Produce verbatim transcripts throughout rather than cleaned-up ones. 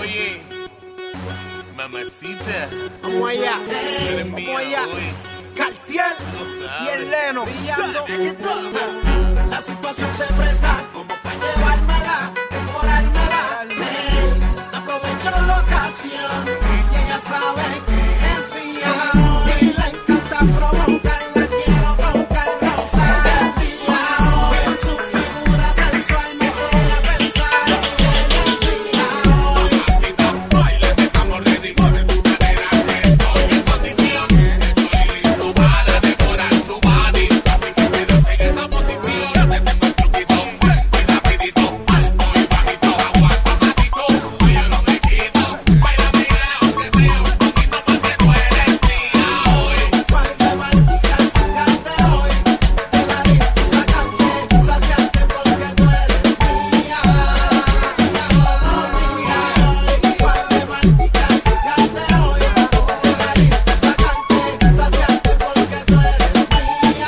Oye, mamacita, Vamos allá, tú eres mía vamos allá. hoy. Cartier Lo y sabes. el Leno brillando. La situación se presta como para llevármela, devorármela. Sí, aprovecho la ocasión y ella sabe que es mía. Y le encanta provocarla, quiero tocar, rozar. Es mía hoy. En su figura sensual me voy a pensar. Ella es mía hoy. Mamacita, baile, estamos ready. Mueve tu cadera, que estoy en condición. Estoy listo para devorar tu body. Así que quédate en esa posición. Ya te tengo el truquito, muy rapidito, alto y bajito, aguanta ratito. Oye, no me quito, baila mía, aunque sea un poquito porque tú eres mía hoy. Par de maldicas, sacarte hoy. De la disco sacarse, saciarte porque tú eres mía. Solo mía hoy. Par de maldicas, sacarte hoy. De la disco sacarte, saciarte porque tú eres mía.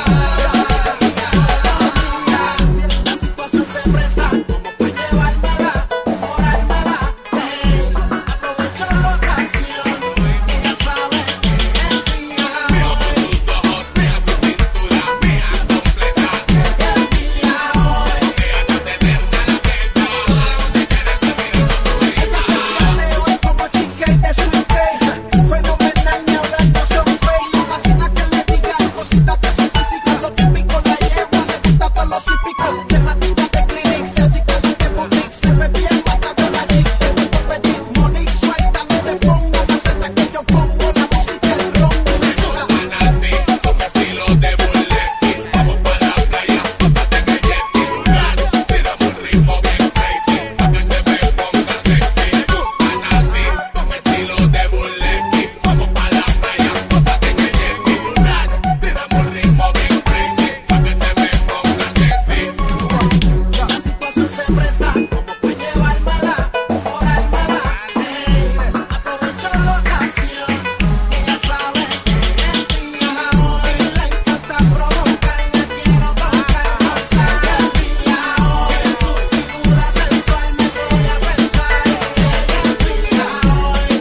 Solo mía. La situación se presta como para llevármela, devorármela. Hey, aprovecho la ocasión. Ella sabe que es mía. Tus ojos, mía su cintura, mía completa. Ella es mía hoy. Me haces eterna la fiesta. Toda la noche quieres terminar Ella se siente hoy como cheesecake de Sweet Day. Fenomenal, ni hablando son fake. Le fascina que le digan cositas de su físico. Lo típico la yegua, le gusta todo lo hípico. Se matita de clinic, se acicala de boutique. Se ve bien matadora chic, te meto petit. Money suelta, no te pongo maceta que yo pongo la música, el ron, me suda. Nací con mi estilo de burlesque. Vamos pa' la playa, póntate en el jet y durar. Tiramos un ritmo bien crazy, pa' que se me ponga sexy. Nací con mi estilo de burlesque. Vamos pa' la playa, póntate en el jet y durar. Tiramos un ritmo bien crazy, pa' que se me ponga sexy. La situación se presta como para llevármela, devorármela. Hey, aprovecho la ocasión. Ella sabe que es mía hoy. Le encanta provocarla, quiero tocar, rozar. Es mía hoy. En su figura sensual me voy a pensar. Ella es mía hoy.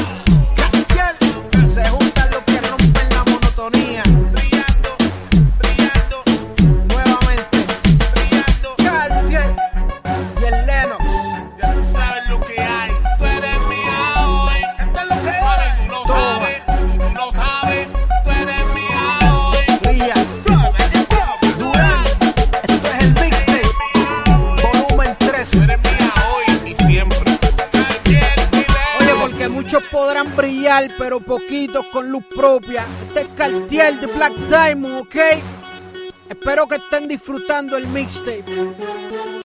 Cartier, se juntan los que rompen la monotonía. Brillando, brillando, Nuevamente, brillando. Cartier y el Lennox. Ya tú sabes lo que hay. Tú eres mía hoy. Esto es lo que Ahora hay. tú lo Toma. sabes, tú lo sabes. Tú eres mía hoy. Brilla. Durán. Esto es el mixtape. Volumen tres. Tú eres mía hoy y siempre. Cartier y Oye, Lennox. porque muchos podrán brillar, pero poquitos con luz propia. Este es Cartier de Black Diamond, ¿ok? Espero que estén disfrutando el mixtape.